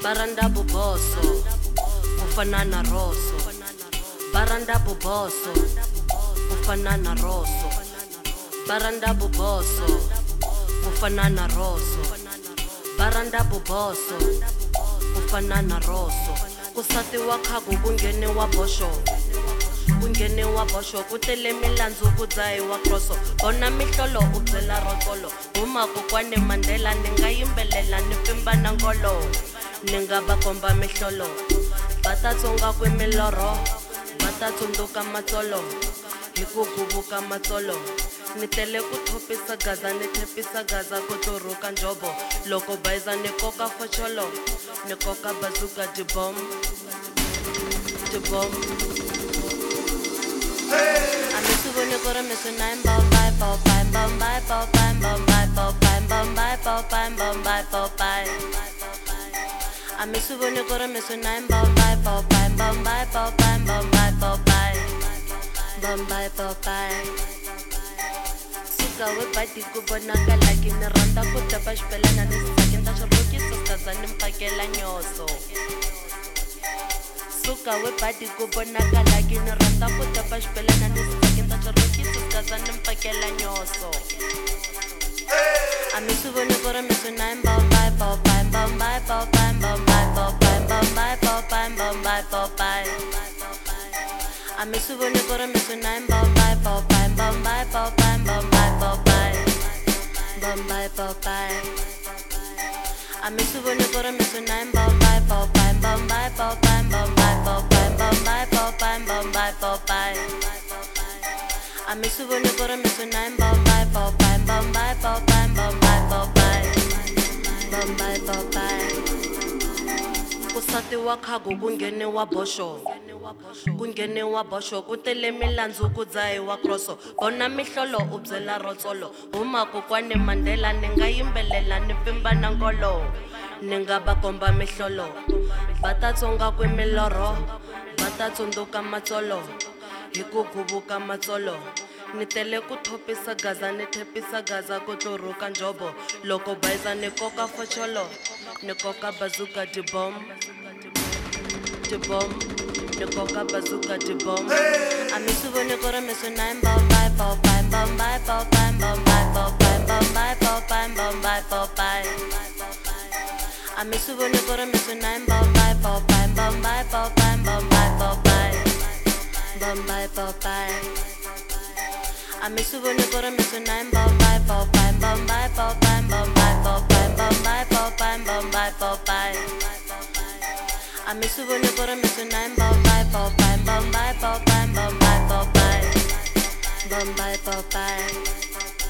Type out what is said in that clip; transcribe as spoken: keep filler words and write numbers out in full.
Baranda buboso, ufanana roso. Baranda buboso, ufanana roso. Baranda buboso, ufanana roso. Baranda buboso, ufanana roso. Kusati wakhagu kungene wa bosho. Kungene wa bosho kutele milandzu kudzayi wa kroso. Bona mihlolo udzela rotolo. Uma kokwane Mandela ninga yimbelela nipimba na ngolo. Ninga bakomba mihlolo. Batatsonga kwemiloro. Batatsondoka matsolo. Hikukubuka matsolo. Nitele kuthopisa gaza nithepisa gaza kuturuka njobo. Loko baiza nikoka focholo. Nikoka bazuka dibom. Dibom. Amesubone kora mesona imba bye bye bye bye bye bye bye bye bye bye bye bye bye bye. Amesubone kora mesona imba bye bye bye bye bye bye bye bye bye bye bye. Suka we badi kubonaka like ni randa kutapa xipelana ni sakinda xirokisi skazani mpakela nyoso. Suka we badi kubonaka like ni randa kutapa xipelana ni sakinda xirokisi skazani mpakela nyoso. Amesubone kora mesona imba bye bye bye bye bye bye bye bye bye bye bye. Amesubone kora mesona imba bye bye bye bye bye bye bye bye bye. Amesubone kora mesona imba bye bye bye bye bye bye. Amesubone kora mesona imba bye bye bye bye bye. Kusati wakhagu kungene wa bosho. Kungene wa bosho kutele milandzu kudzayi wa kroso. Bona mihlolo udzela rotsolo. Uma kokwane Mandela ninga yimbelela nipimba na ngolo. Ninga bakomba mihlolo. Batatsonga kwemiloro. Batatsondoka matsolo. Hikukubuka matsolo. Nitele kuthopisa gaza nithepisa gaza kuturuka njobo. Loko baiza nikoka focholo. Nikoka bazuka dibom. Dibom. Nikoka bazuka dibom. Amesubone kora mesona imba bye bye bye bye bye bye bye bye. Amesubone kora mesona imba bye bye bye bye bye bye. Amesubone kora mesona imba bye bye bye bye bye. Amesubone kora mesona imba bye bye bye bye bye bye bye bye bye bye.